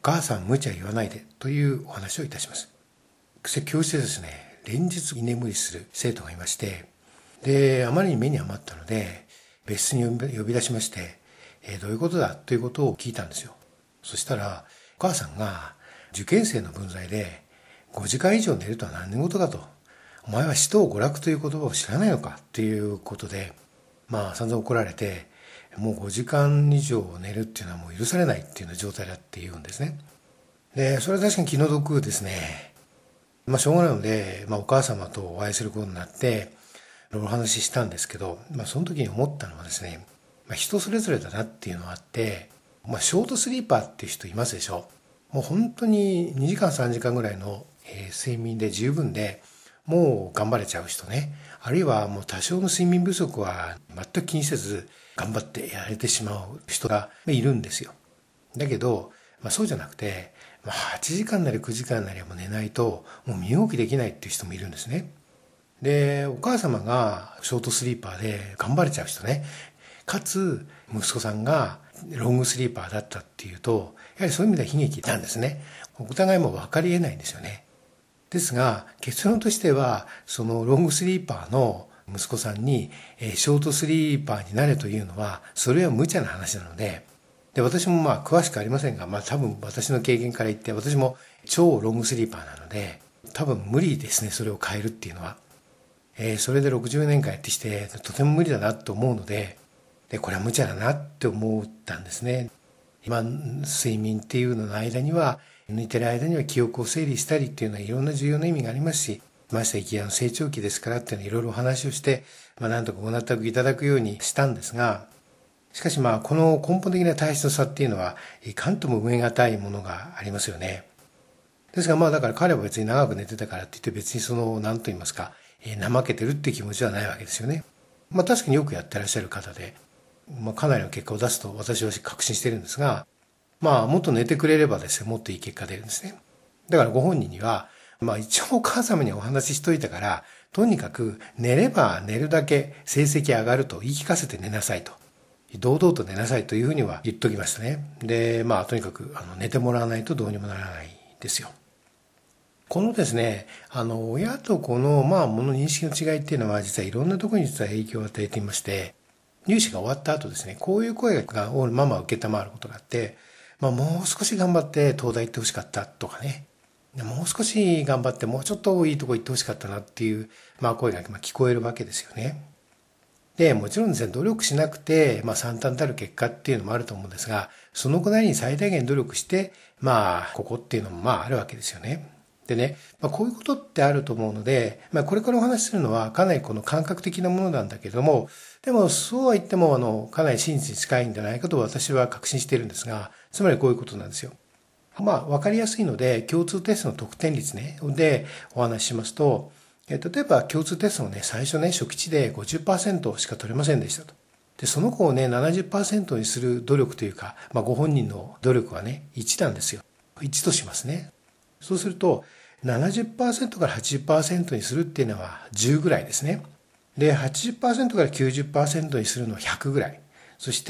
母さん無茶言わないでというお話をいたします。教室でですね、連日居眠りする生徒がいまして、で、あまりに目に余ったので、別室に呼び出しまして、どういうことだということを聞いたんですよ。そしたら、お母さんが受験生の分際で、5時間以上寝るとは何年事かと。お前は死と娯楽という言葉を知らないのかということで、散々怒られて、もう5時間以上寝るっていうのはもう許されないっていうような状態だって言うんですね。で、それは確かに気の毒ですね。しょうがないので、お母様とお会いすることになって、いろいろお話ししたんですけど、その時に思ったのはですね、人それぞれだなっていうのがあって、ショートスリーパーっていう人いますでしょ。もう本当に2時間3時間ぐらいの睡眠で十分で、もう頑張れちゃう人ね。あるいはもう多少の睡眠不足は全く気にせず頑張ってやれてしまう人がいるんですよ。だけど、そうじゃなくて、8時間なり9時間なりはもう寝ないともう身動きできないっていう人もいるんですね。で、お母様がショートスリーパーで頑張れちゃう人ね。かつ、息子さんがロングスリーパーだったっていうと、やはりそういう意味では悲劇なんですね。お互いも分かり得ないんですよね。ですが、結論としては、そのロングスリーパーの息子さんに、ショートスリーパーになれというのは、それは無茶な話なので、私も詳しくありませんが、多分私の経験から言って、私も超ロングスリーパーなので、多分無理ですね、それを変えるっていうのは。それで60年間やってきて、とても無理だなと思うので、これは無茶だなって思ったんですね。睡眠っていうのの間には、寝てる間には記憶を整理したりっていうのはいろんな重要な意味がありますし、まして生き成長期ですからっていうのはいろいろお話をして、なんとかご納得いただくようにしたんですが、しかしこの根本的な体質の差っていうのは、いかんとも埋めがたいものがありますよね。ですがだから彼は別に長く寝てたからって言って別に何と言いますか、怠けてるって気持ちはないわけですよね。確かによくやってらっしゃる方で、かなりの結果を出すと私は確信してるんですが、もっと寝てくれればですね、もっといい結果出るんですね。だからご本人には、一応お母様にお話ししといたから、とにかく寝れば寝るだけ成績上がると言い聞かせて寝なさいと。堂々と寝なさいというふうには言っときましたね。で、とにかく寝てもらわないとどうにもならないですよ。このですね、親と子の、もの認識の違いっていうのは実はいろんなところに実は影響を与えていまして、入試が終わった後ですね、こういう声がママ受けたまわることがあって、もう少し頑張って東大行ってほしかったとかね、もう少し頑張ってもうちょっといいとこ行ってほしかったなっていう、声が聞こえるわけですよね。で、もちろんですね、努力しなくて、惨憺たる結果っていうのもあると思うんですが、その子なりに最大限努力して、ここっていうのもあるわけですよね。でね、こういうことってあると思うので、これからお話しするのはかなりこの感覚的なものなんだけれども、でもそうは言ってもかなり真実に近いんじゃないかと私は確信しているんですが、つまりこういうことなんですよ。わかりやすいので、共通テストの得点率ね、でお話ししますと、例えば共通テストのね、最初ね、初期値で 50% しか取れませんでしたと。で、その子をね、70% にする努力というか、ご本人の努力はね、1なんですよ。1としますね。そうすると、70% から 80% にするっていうのは10ぐらいですね。で、80% から 90% にするのは100ぐらい。そして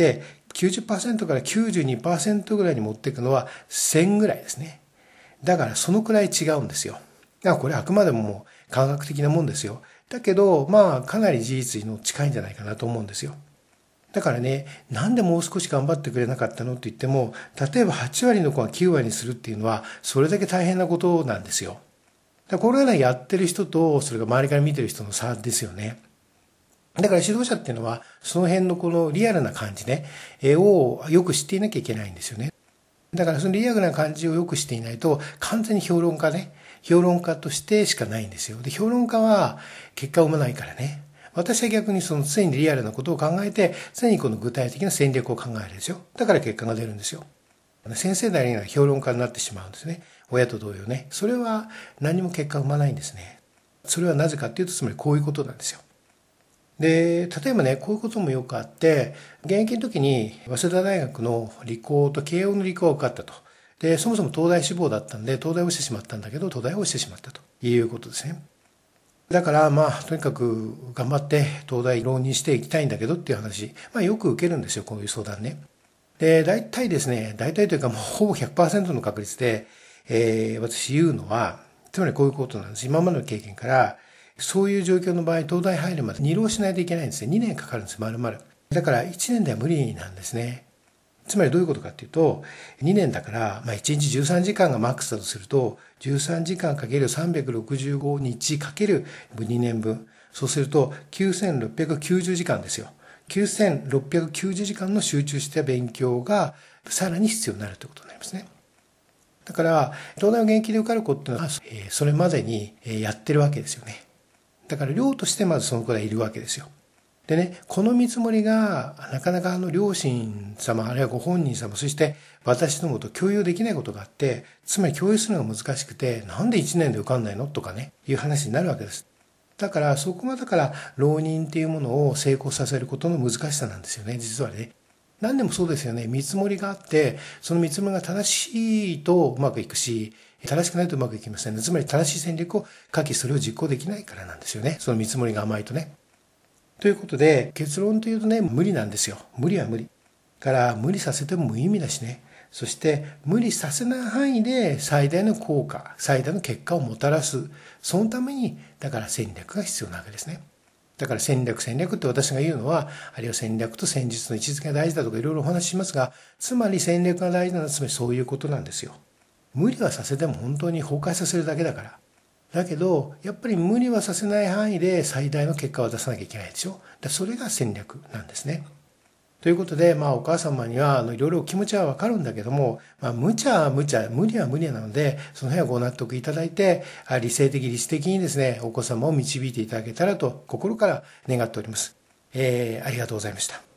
、90% から 92% ぐらいに持っていくのは1000ぐらいですね。だからそのくらい違うんですよ。だからこれあくまでも感覚的なもんですよ。だけど、かなり事実に近いんじゃないかなと思うんですよ。だからね、なんでもう少し頑張ってくれなかったのって言っても、例えば8割の子が9割にするっていうのは、それだけ大変なことなんですよ。これがね、やってる人と、それが周りから見てる人の差ですよね。だから指導者っていうのは、その辺のこのリアルな感じね、をよく知っていなきゃいけないんですよね。だからそのリアルな感じをよくしていないと、完全に評論家としてしかないんですよ。で、評論家は結果を生まないからね。私は逆にその常にリアルなことを考えて、常にこの具体的な戦略を考えるんですよ。だから結果が出るんですよ。先生なりには評論家になってしまうんですね。親と同様ね。それは何も結果を生まないんですね。それはなぜかっていうと、つまりこういうことなんですよ。で、例えばね、こういうこともよくあって、現役の時に早稲田大学の理工と慶応の理工が受かったと。で、そもそも東大志望だったんで、東大を落ちてしまったんだけど、東大を落ちてしまったということですね。だからとにかく頑張って東大浪人していきたいんだけどっていう話、よく受けるんですよ、こういう相談ね。 で、大体ですね、大体というかもうほぼ 100% の確率で、私言うのは、つまりこういうことなんです。今までの経験から、そういう状況の場合、東大入るまで2浪しないといけないんですね。2年かかるんです、丸々。だから1年では無理なんですね。つまりどういうことかっていうと、2年だから、1日13時間がマックスだとすると、13時間かける365日かける2年分。そうすると、9690時間ですよ。9690時間の集中した勉強がさらに必要になるということになりますね。だから、東大を現役で受かる子っていうのは、それまでにやってるわけですよね。だから量としてまずその子がいるわけですよ。でね、この見積もりがなかなか両親様、あるいはご本人様、そして私どもと共有できないことがあって、つまり共有するのが難しくて、なんで1年で受かんないのとかね、いう話になるわけです。だからそこが浪人っていうものを成功させることの難しさなんですよね、実はね。何でもそうですよね。見積もりがあって、その見積もりが正しいとうまくいくし、正しくないとうまくいきませんね。つまり正しい戦略を書き、それを実行できないからなんですよね。その見積もりが甘いとね。ということで、結論というとね、無理なんですよ。無理は無理。から無理させても無意味だしね。そして無理させない範囲で最大の効果、最大の結果をもたらす。そのために、だから戦略が必要なわけですね。だから戦略って私が言うのは、あるいは戦略と戦術の位置づけが大事だとかいろいろお話ししますが、つまり戦略が大事なのはつまりそういうことなんですよ。無理はさせても本当に崩壊させるだけだから。だけど、やっぱり無理はさせない範囲で最大の結果を出さなきゃいけないでしょ。それが戦略なんですね。ということで、お母様にはいろいろ気持ちはわかるんだけども、無茶は無茶、無理は無理なので、その辺はご納得いただいて、理性的、理知的にですね、お子様を導いていただけたらと心から願っております。ありがとうございました。